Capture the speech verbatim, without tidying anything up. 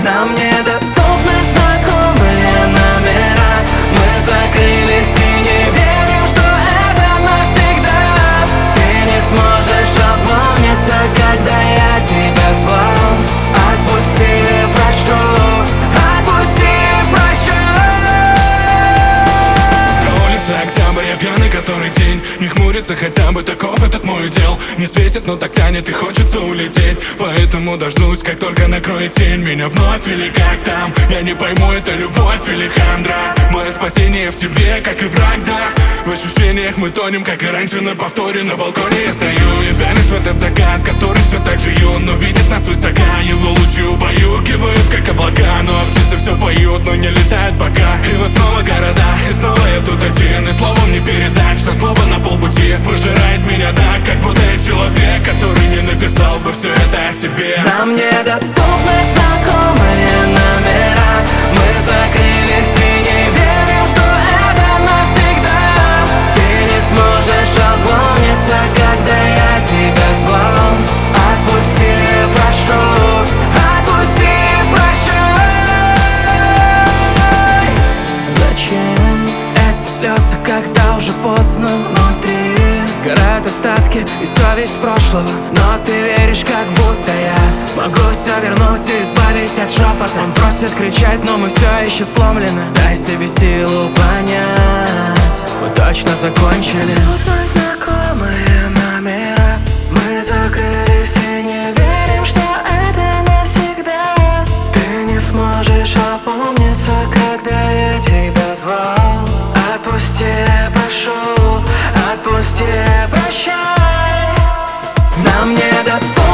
Нам недоступны знакомые номера. Мы закрылись и не верим, что это навсегда. Ты не сможешь опомниться, когда я тебя звал. Отпусти, прошу, отпусти, прощай. На улице октябрь, я пьяный который день. Не хмурится хотя бы, таков этот мой удел. Не светит, но так тянет и хочется улететь. Поэтому дождусь, как только накроет тень меня вновь или как там. Я не пойму, это любовь или хандра. Мое спасение в тебе, как и враг, да. В ощущениях мы тонем, как и раньше на повторе. На балконе я стою и пялюсь в этот закат, который все так же юн, но видит нас высока. Его лучи убаюкивают, как облака. Но птицы все поют, но не летают пока. И вот снова города, и снова я тут один. И словом не передать, что слово на полпути пожирает меня так, как будто я человек, который не написал бы все это о себе. Нам недоступны знакомые номера. Мы закрылись и не верим, что это навсегда. Ты не сможешь опомниться, когда я тебя звал. Отпусти, прошу, отпусти, прощай. Зачем эти слезы, когда уже поздно внутри? Сгорают остатки и совесть прошлого, но ты веришь, как будто я могу все вернуть и избавить от шепота. Он просит кричать, но мы все еще сломлены. Дай себе силу понять, мы точно закончили. Знакомые номера. Мы закрылись и не верим, что это навсегда. Ты не сможешь опомниться, когда я тебя звал. Отпусти, прошу, отпусти, прощай. Нам недоступны